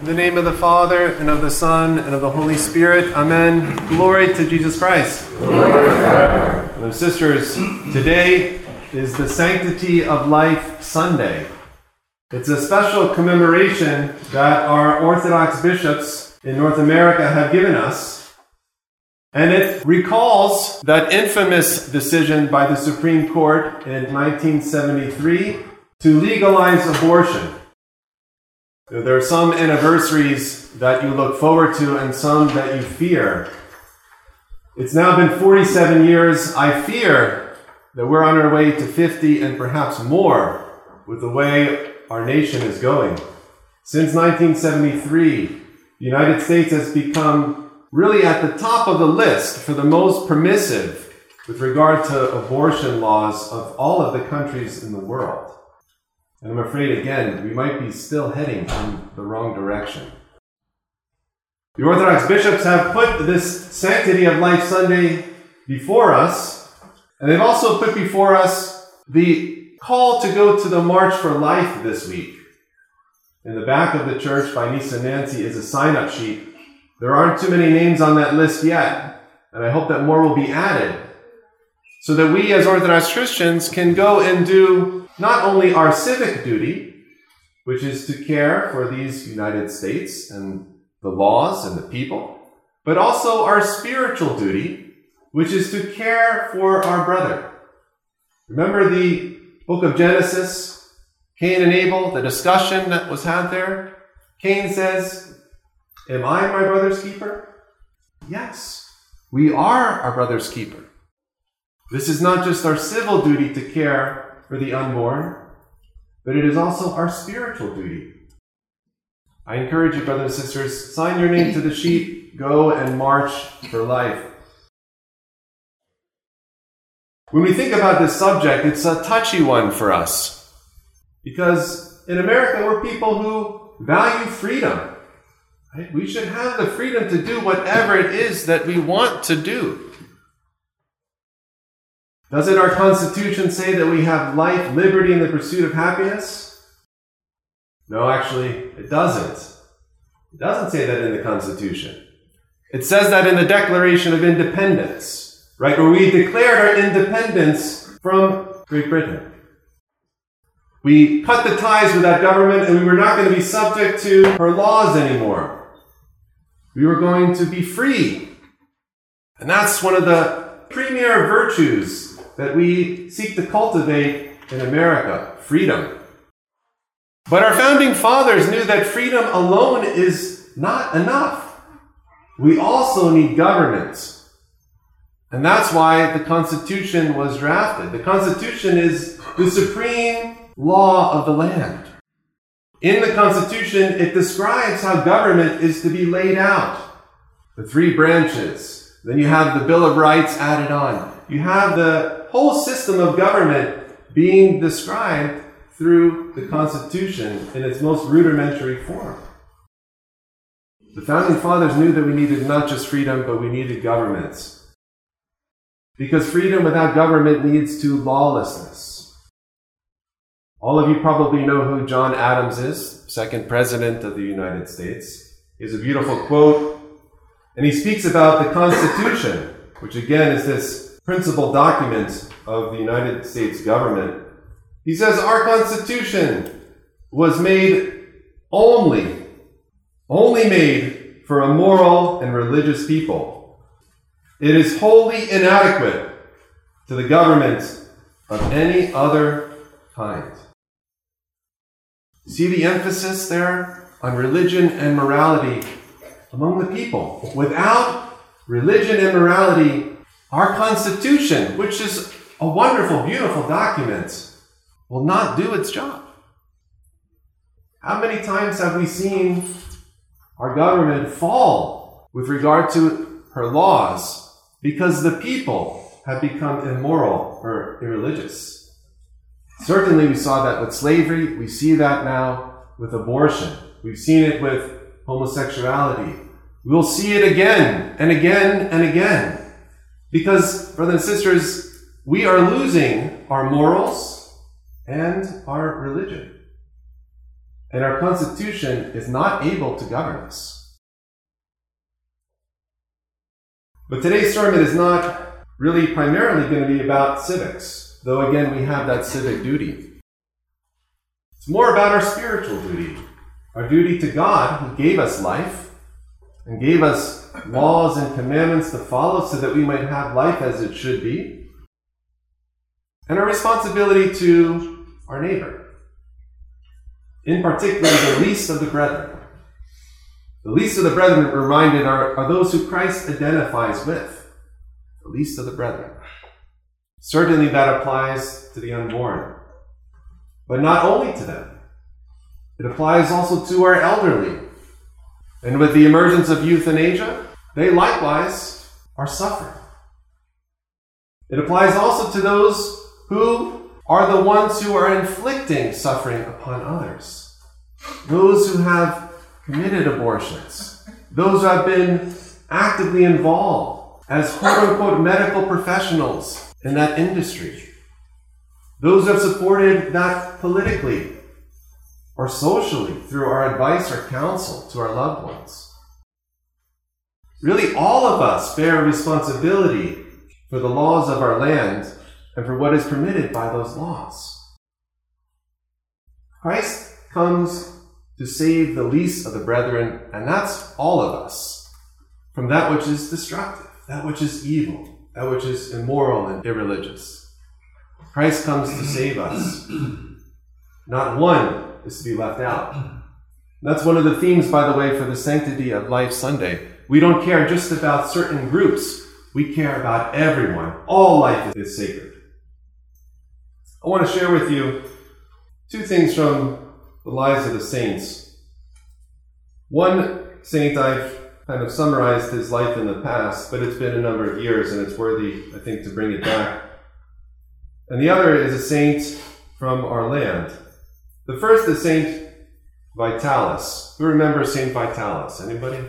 In the name of the Father, and of the Son, and of the Holy Spirit. Amen. Glory to Jesus Christ. Brothers and sisters, today is the Sanctity of Life Sunday. It's a special commemoration that our Orthodox bishops in North America have given us. And it recalls that infamous decision by the Supreme Court in 1973 to legalize abortion. There are some anniversaries that you look forward to and some that you fear. It's now been 47 years. I fear that we're on our way to 50 and perhaps more with the way our nation is going. Since 1973, the United States has become really at the top of the list for the most permissive with regard to abortion laws of all of the countries in the world. And I'm afraid, again, we might be still heading in the wrong direction. The Orthodox bishops have put this Sanctity of Life Sunday before us, and they've also put before us the call to go to the March for Life this week. In the back of the church by Nisa Nancy is a sign-up sheet. There aren't too many names on that list yet, and I hope that more will be added, so that we as Orthodox Christians can go and do not only our civic duty, which is to care for these United States and the laws and the people, but also our spiritual duty, which is to care for our brother. Remember the book of Genesis, Cain and Abel, the discussion that was had there? Cain says, "Am I my brother's keeper?" Yes, we are our brother's keeper. This is not just our civil duty to care for the unborn, but it is also our spiritual duty. I encourage you, brothers and sisters, sign your name to the sheet, go and march for life. When we think about this subject, it's a touchy one for us, because in America, we're people who value freedom. Right? We should have the freedom to do whatever it is that we want to do. Doesn't our Constitution say that we have life, liberty, and the pursuit of happiness? No, actually, it doesn't. It doesn't say that in the Constitution. It says that in the Declaration of Independence, right, where we declared our independence from Great Britain. We cut the ties with that government, and we were not going to be subject to her laws anymore. We were going to be free. And that's one of the premier virtues that we seek to cultivate in America, freedom. But our founding fathers knew that freedom alone is not enough. We also need government. And that's why the Constitution was drafted. The Constitution is the supreme law of the land. In the Constitution, it describes how government is to be laid out. The three branches. Then you have the Bill of Rights added on. You have the whole system of government being described through the Constitution in its most rudimentary form. The founding fathers knew that we needed not just freedom, but we needed governments. Because freedom without government leads to lawlessness. All of you probably know who John Adams is, second president of the United States. He has a beautiful quote, and he speaks about the Constitution, which again is this principal document of the United States government. He says, "Our Constitution was made only made for a moral and religious people. It is wholly inadequate to the government of any other kind." See the emphasis there on religion and morality among the people. Without religion and morality, our Constitution, which is a wonderful, beautiful document, will not do its job. How many times have we seen our government fall with regard to her laws because the people have become immoral or irreligious? Certainly we saw that with slavery. We see that now with abortion. We've seen it with homosexuality. We'll see it again and again and again. Because, brothers and sisters, we are losing our morals and our religion. and our Constitution is not able to govern us. But today's sermon is not really primarily going to be about civics, though again we have that civic duty. It's more about our spiritual duty, our duty to God who gave us life and gave us laws and commandments to follow so that we might have life as it should be, and our responsibility to our neighbor. In particular, the least of the brethren. The least of the brethren, we're reminded, are those who Christ identifies with. The least of the brethren. Certainly that applies to the unborn. But not only to them. It applies also to our elderly. And with the emergence of euthanasia, they likewise are suffering. It applies also to those who are the ones who are inflicting suffering upon others. Those who have committed abortions. Those who have been actively involved as quote-unquote medical professionals in that industry. Those who have supported that politically or socially through our advice or counsel to our loved ones. Really, all of us bear responsibility for the laws of our land and for what is permitted by those laws. Christ comes to save the least of the brethren, and that's all of us, from that which is destructive, that which is evil, that which is immoral and irreligious. Christ comes to save us. Not one is to be left out. That's one of the themes, by the way, for the Sanctity of Life Sunday. We don't care just about certain groups. We care about everyone. All life is sacred. I want to share with you two things from the lives of the saints. One saint, I've kind of summarized his life in the past, but it's been a number of years and it's worthy, I think, to bring it back. And the other is a saint from our land. The first is Saint Vitalis. Who remembers Saint Vitalis? Anybody?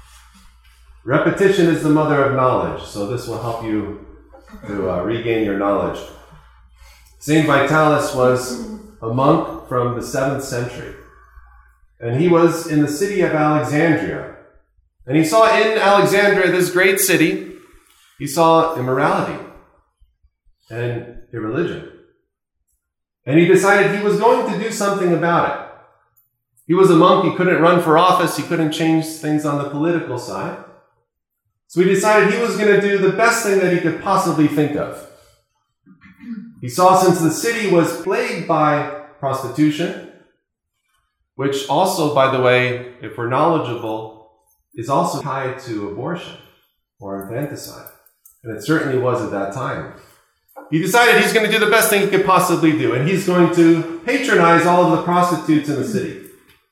Repetition is the mother of knowledge, so this will help you to regain your knowledge. Saint Vitalis was a monk from the 7th century, and he was in the city of Alexandria. And he saw in Alexandria, this great city, he saw immorality and irreligion. And he decided he was going to do something about it. He was a monk, he couldn't run for office, he couldn't change things on the political side. So he decided he was going to do the best thing that he could possibly think of. He saw, since the city was plagued by prostitution, which also, by the way, if we're knowledgeable, is also tied to abortion or infanticide. And it certainly was at that time. He decided he's going to do the best thing he could possibly do, and he's going to patronize all of the prostitutes in the city.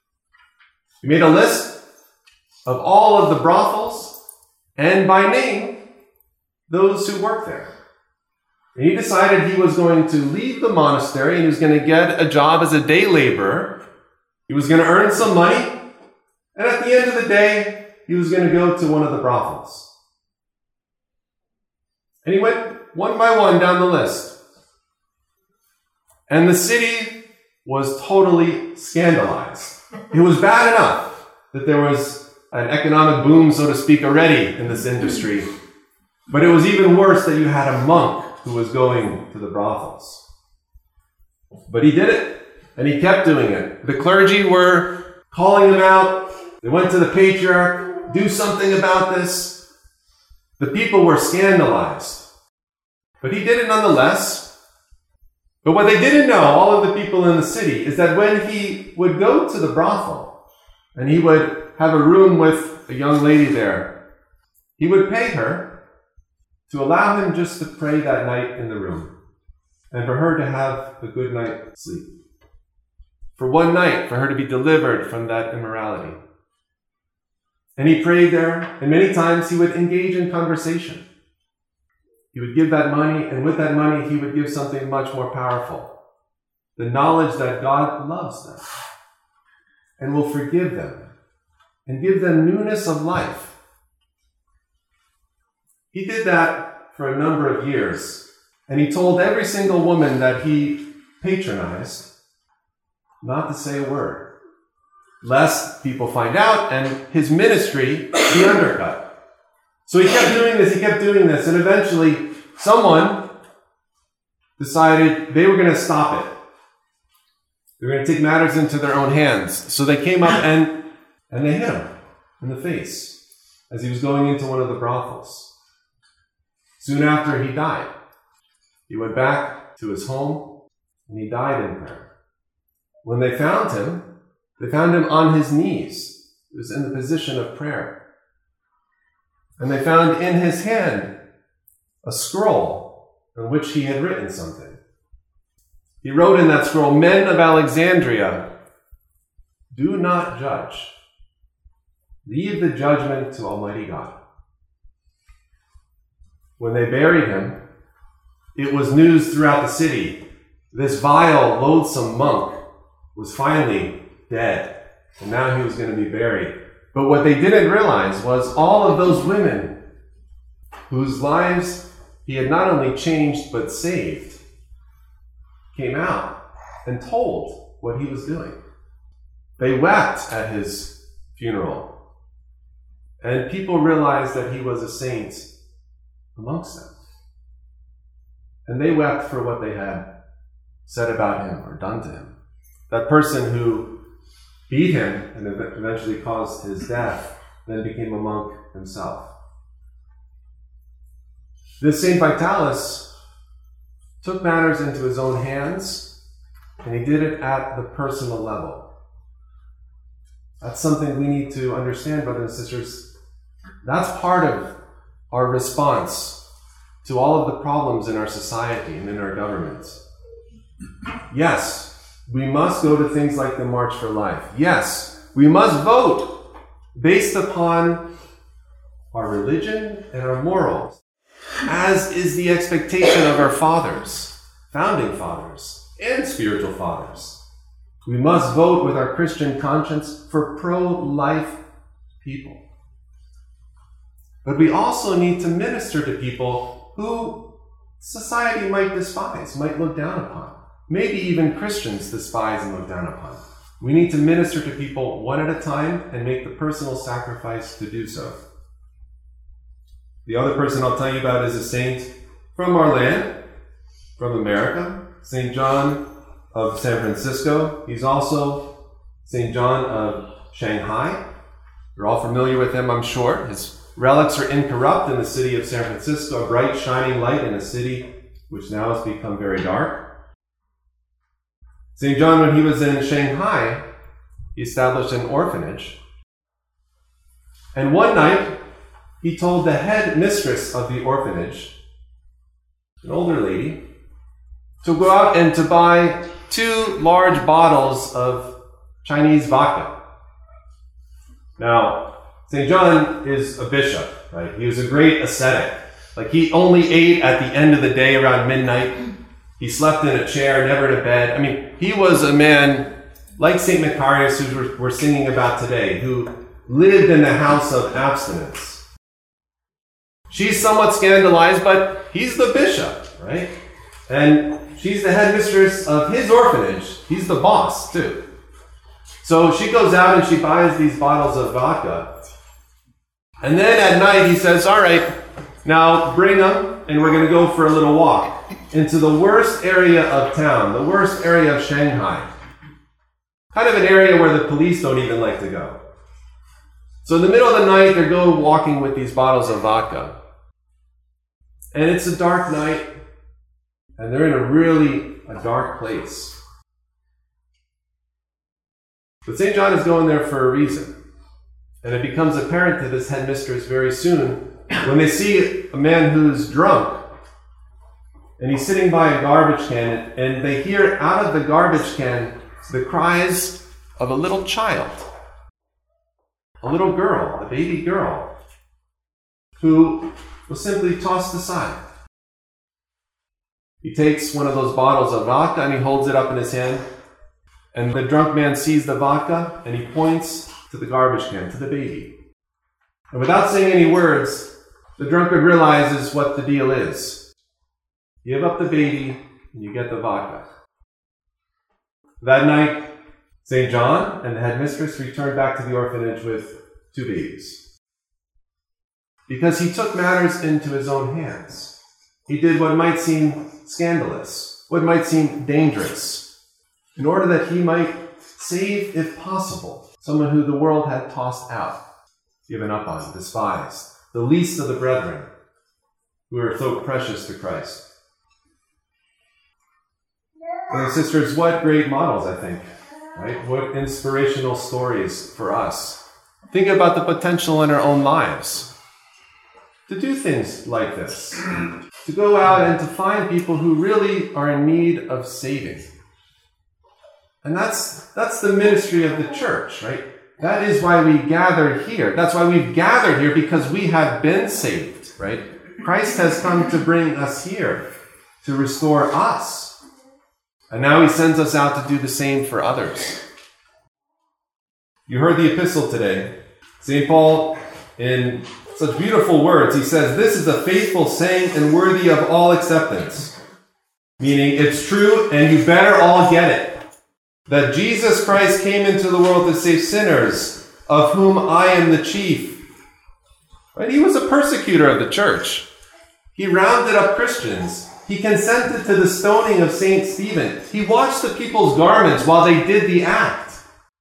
He made a list of all of the brothels, and by name, those who work there. And he decided he was going to leave the monastery and he was going to get a job as a day laborer. He was going to earn some money, and at the end of the day, he was going to go to one of the brothels. And he went one by one down the list. And the city was totally scandalized. It was bad enough that there was an economic boom, so to speak, already in this industry. But it was even worse that you had a monk who was going to the brothels. But he did it, and he kept doing it. The clergy were calling him out. They went to the patriarch, do something about this. The people were scandalized. But he did it nonetheless. But what they didn't know, all of the people in the city, is that when he would go to the brothel, and he would have a room with a young lady there, he would pay her to allow him just to pray that night in the room, and for her to have a good night's sleep. For one night, for her to be delivered from that immorality. And he prayed there, and many times he would engage in conversation. He would give that money, and with that money, he would give something much more powerful. The knowledge that God loves them and will forgive them and give them newness of life. He did that for a number of years, and he told every single woman that he patronized not to say a word. lest people find out and his ministry be undercut. So he kept doing this, and eventually someone decided they were going to stop it. They were going to take matters into their own hands. So they came up and they hit him in the face as he was going into one of the brothels. Soon after, he died. He went back to his home, and he died in prayer. When they found him on his knees. He was in the position of prayer. And they found in his hand a scroll on which he had written something. He wrote in that scroll, "Men of Alexandria, do not judge. Leave the judgment to Almighty God." When they buried him, it was news throughout the city. This vile, loathsome monk was finally dead, and now he was going to be buried. But what they didn't realize was all of those women whose lives he had not only changed but saved came out and told what he was doing. They wept at his funeral, and people realized that he was a saint amongst them. And they wept for what they had said about him or done to him. That person who beat him and eventually caused his death then became a monk himself. This St. Vitalis took matters into his own hands, and he did it at the personal level. That's something we need to understand, brothers and sisters. That's part of our response to all of the problems in our society and in our governments. Yes, we must go to things like the March for Life. Yes, we must vote based upon our religion and our morals, as is the expectation of our fathers, founding fathers, and spiritual fathers. We must vote with our Christian conscience for pro-life people. But we also need to minister to people who society might despise, might look down upon. Maybe even Christians despise and look down upon. We need to minister to people one at a time and make the personal sacrifice to do so. The other person I'll tell you about is a saint from our land, from America, St. John of San Francisco. He's also St. John of Shanghai. You're all familiar with him, I'm sure. His relics are incorrupt in the city of San Francisco, a bright, shining light in a city which now has become very dark. St. John, when he was in Shanghai, he established an orphanage. And one night, he told the head mistress of the orphanage, an older lady, to go out and to buy 2 large bottles of Chinese vodka. Now, St. John is a bishop, right? He was a great ascetic. Like, he only ate at the end of the day around midnight. He slept in a chair, never in a bed. I mean, he was a man like St. Macarius, who we're singing about today, who lived in the house of abstinence. She's somewhat scandalized, but he's the bishop, right? And she's the headmistress of his orphanage. He's the boss, too. So she goes out and she buys these bottles of vodka. And then at night he says, "All right, now bring them, and we're going to go for a little walk into the worst area of town, the worst area of Shanghai. Kind of an area where the police don't even like to go." So in the middle of the night, they go walking with these bottles of vodka. And it's a dark night, and they're in a dark place. But St. John is going there for a reason. And it becomes apparent to this headmistress very soon when they see a man who's drunk, and he's sitting by a garbage can, and they hear out of the garbage can the cries of a little child, a little girl, a baby girl, who was simply tossed aside. He takes one of those bottles of vodka and he holds it up in his hand, and the drunk man sees the vodka and he points to the garbage can, to the baby. And without saying any words, the drunkard realizes what the deal is. Give up the baby and you get the vodka. That night, St. John and the headmistress returned back to the orphanage with 2 babies. Because he took matters into his own hands. He did what might seem scandalous, what might seem dangerous, in order that he might save, if possible, someone who the world had tossed out, given up on, despised, the least of the brethren, who are so precious to Christ. Brothers and sisters, what great models, I think, right? What inspirational stories for us. Think about the potential in our own lives to do things like this, to go out and to find people who really are in need of saving. And that's the ministry of the church, right? That is why we gather here. That's why we've gathered here, because we have been saved, right? Christ has come to bring us here, to restore us. And now he sends us out to do the same for others. You heard the epistle today. St. Paul, in such beautiful words, he says, "This is a faithful saying and worthy of all acceptance." Meaning, it's true and you better all get it. That Jesus Christ came into the world to save sinners, of whom I am the chief. Right? He was a persecutor of the church. He rounded up Christians. He consented to the stoning of St. Stephen. He washed the people's garments while they did the act.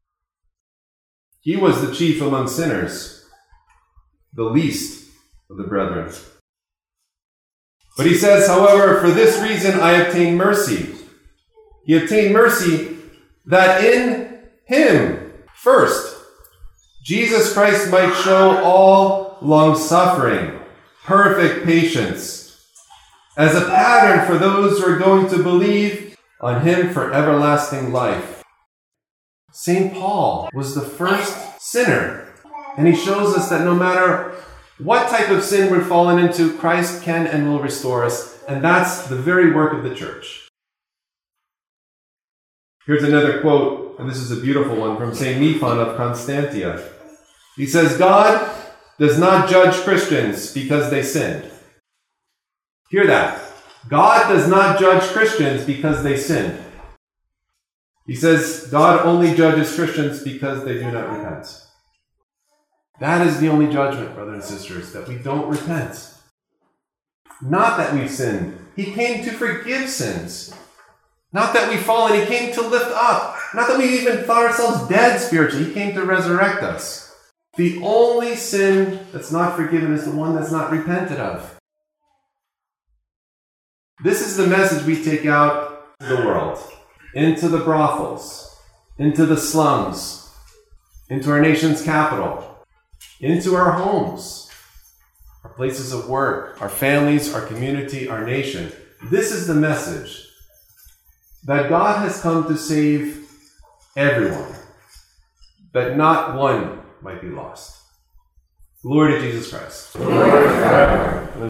He was the chief among sinners, the least of the brethren. But he says, however, for this reason I obtained mercy. He obtained mercy that in him, first, Jesus Christ might show all long-suffering, perfect patience, as a pattern for those who are going to believe on him for everlasting life. St. Paul was the first sinner, and he shows us that no matter what type of sin we're fallen into, Christ can and will restore us, and that's the very work of the church. Here's another quote, and this is a beautiful one, from St. Nephon of Constantia. He says, "God does not judge Christians because they sinned." Hear that. God does not judge Christians because they sinned. He says God only judges Christians because they do not repent. That is the only judgment, brothers and sisters, that we don't repent. Not that we've sinned. He came to forgive sins. Not that we've fallen. He came to lift up. Not that we even thought ourselves dead spiritually. He came to resurrect us. The only sin that's not forgiven is the one that's not repented of. This is the message we take out to the world, into the brothels, into the slums, into our nation's capital, into our homes, our places of work, our families, our community, our nation. This is the message that God has come to save everyone, that not one might be lost. Glory to Jesus Christ. Glory to God.